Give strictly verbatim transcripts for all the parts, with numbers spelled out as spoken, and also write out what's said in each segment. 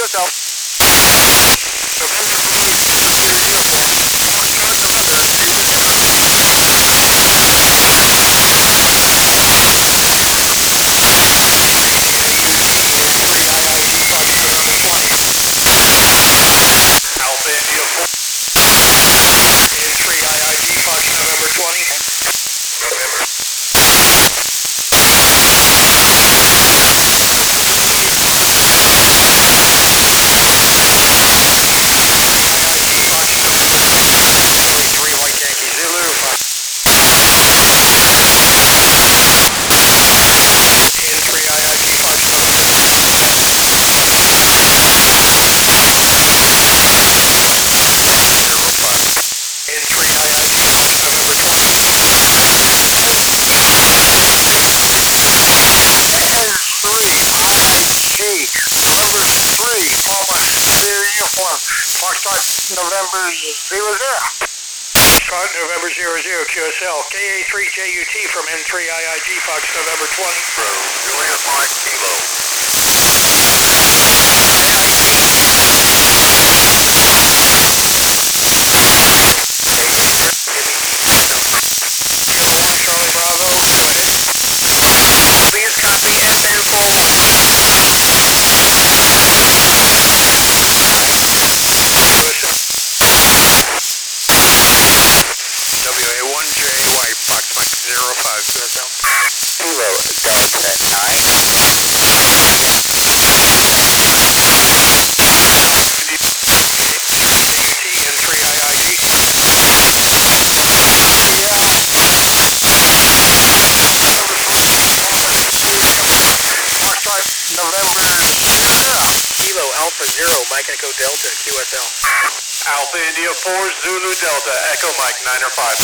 S L. November Alpha India four. three I I G Fox November twenty. November. three White Yankee Zulu. In three I I G Fox. In three I I G Fox November twenty. Three, November three, Palma Superior Uniform, Foxtrot November zero zero. Foxtrot November zero zero Q S L, K A three J U T from N three I I G Fox November twenty. Juliet Mike Kilo. Charlie Bravo, go ahead. Please copy F N four one. W A one J Y Fox Mike zero five Q S L. Kilo Delta nine. T N three I I G. Foxtrot November zero. Kilo Alpha Zero Mike Echo Delta Q S L. Alpha India four Zulu Delta Echo Mike nine or five.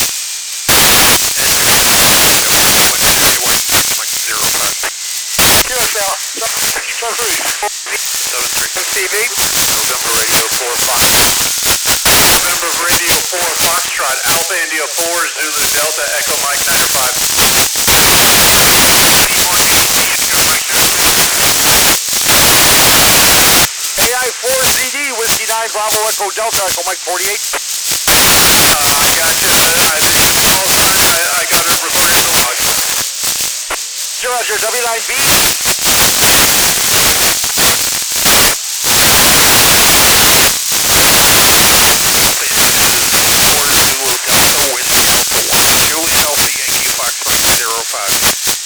Q S L, seven three. seven three. C B. November Radio four Fox. November Radio four Foxtrot Alpha India four Zulu Delta Echo Mike nine or five. A I four Z D, Whiskey nine, Bravo Echo Delta, Echo Mike forty-eight. Uh, gotcha. I, I, I got it over special log. Roger, W nine B. Julie Alpha Yankee Fox Mike zero five.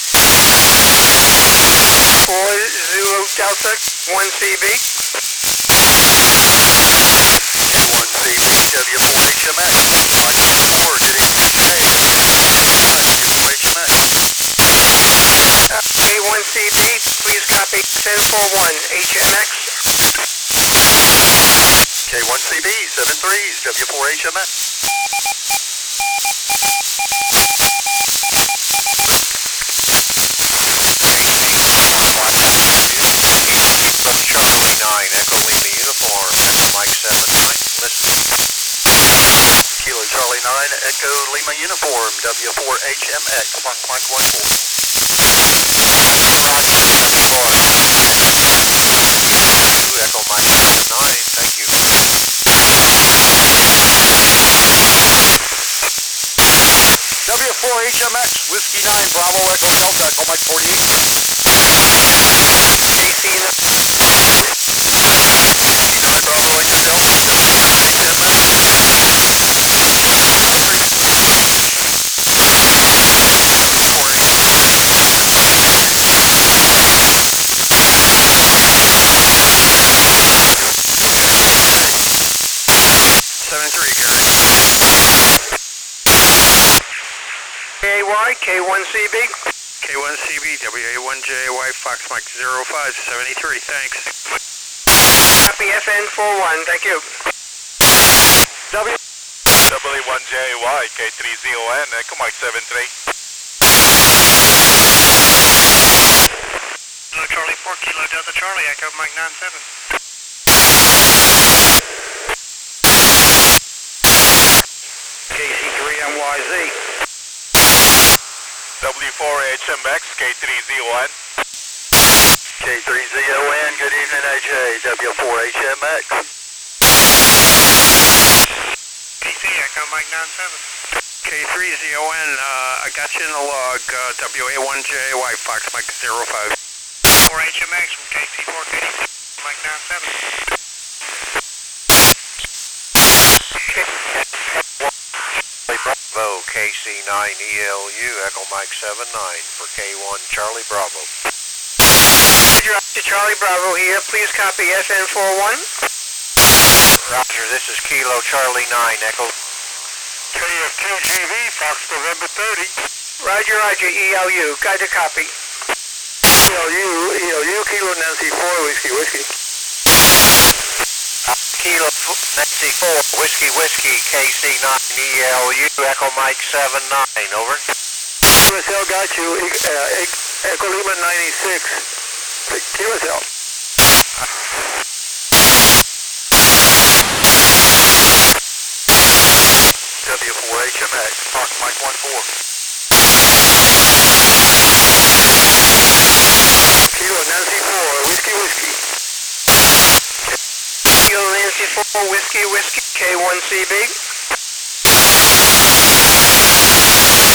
four Zulu Delta, one C B. one C B W four H M X. four J. W four H M X. Uh, A one C B, please copy ten four one H M X. K one C B seven three W four H M X. Charlie nine Echo Lima Uniform Mike seven nine listen. Kilo Charlie nine Echo Lima Uniform W four H M X Fox Mike one four. Echo Mike nine, thank you. W four H M X, Whiskey nine, Bravo Echo Delta, Echo Mike forty-eight. Bravo Echo seven three here. K Y, K one C B. K one C B W A one J Y Fox Mike zero five seventy-three, thanks. Copy F N four one, thank you. W W one J Y K three Z O N Echo Mike seven three. Kilo Charlie four, Kilo Delta Charlie, Echo Mike nine seven. K C three M Y Z. W four H M X K three Z O N. K K three Z O N, good evening A J, W four H M X. K C, Echo Mike nine seven. K three Z O N, uh, I got you in the log, uh, W A one J, White Fox Mike zero five. four H M X from K C four K C, Mike nine seven. Bravo, K C nine E L U, Echo Mike seven nine for K one Charlie Bravo. Roger, Charlie Bravo here. Please copy S N forty-one. Roger, this is Kilo Charlie nine, Echo. K F two G V, Fox November thirty. Roger, Roger, E L U. Got the copy. E L U, E L U, Kilo Nancy four, Whiskey Whiskey. Kilo Nancy four, Whiskey Whiskey, K C nine E L U, Echo Mike seven nine, over. Q S L got you, uh, Echo Lima ninety-six. Q S L. W four H M X, Fox Mike one four. Kilo Nancy four, Whiskey Whiskey. Kilo Nancy four, Whiskey Whiskey, K one C B.